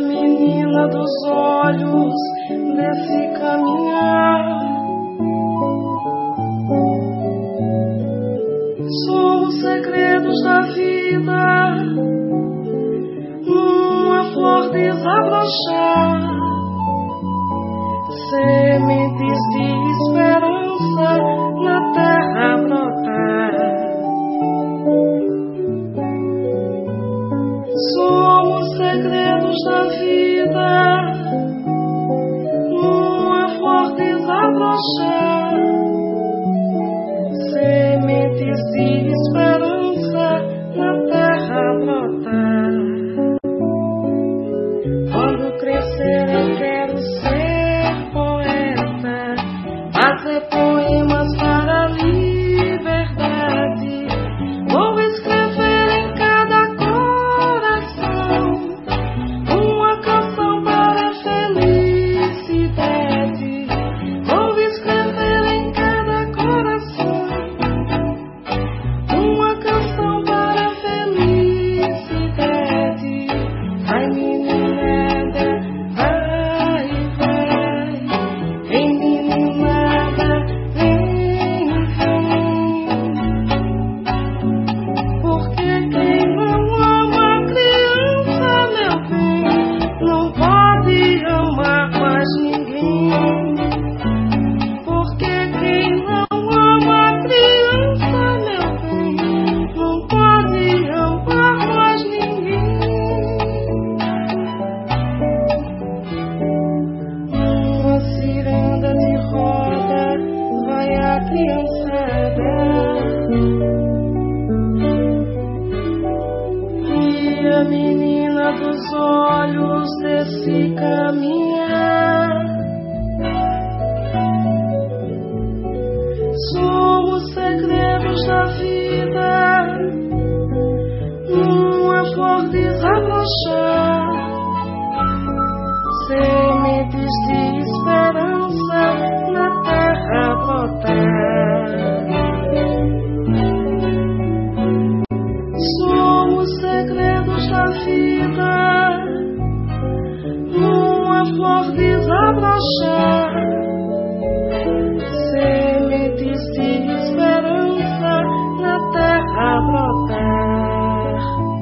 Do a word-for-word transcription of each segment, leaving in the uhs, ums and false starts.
menina dos olhos desse caminhar. Sou os segredos da vida, numa flor desabrochar, sementes de esperança na terra brotar. Somos segredos da vida, numa flor desabrochar, sementes de esperança na terra brotar. Quando crescer eu quero ser poeta, fazer poemas para a liberdade. Vou escrever em cada coração uma canção para a felicidade. Vou escrever em cada coração uma canção para a felicidade. Vai, meninada, vai, vai. Vem, meninada, vem, vem. Porque quem não ama a criança, meu bem, não pode amar mais ninguém. Porque quem não ama a criança, meu bem, não pode amar mais ninguém. Numa ciranda de roda vai a criançada, e a menina dos olhos desse caminhar. Somos segredos da vida, numa flor desabrochar, sementes de esperança na terra brotar. Somos segredos da vida, numa flor desabrochar, sementes de esperança na terra brotar.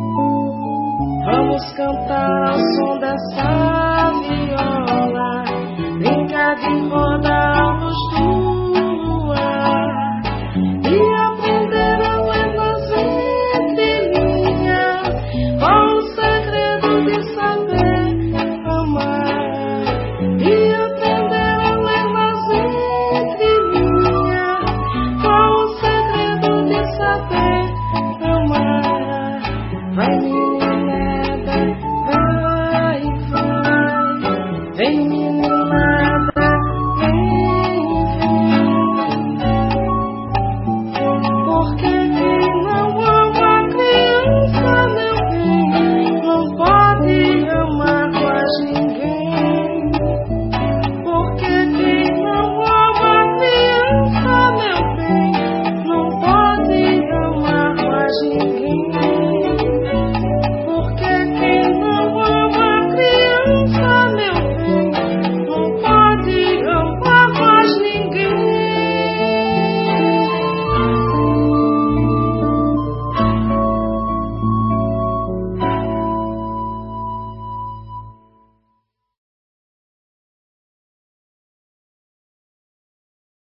Vamos cantar ao som dessa viola, brincar de roda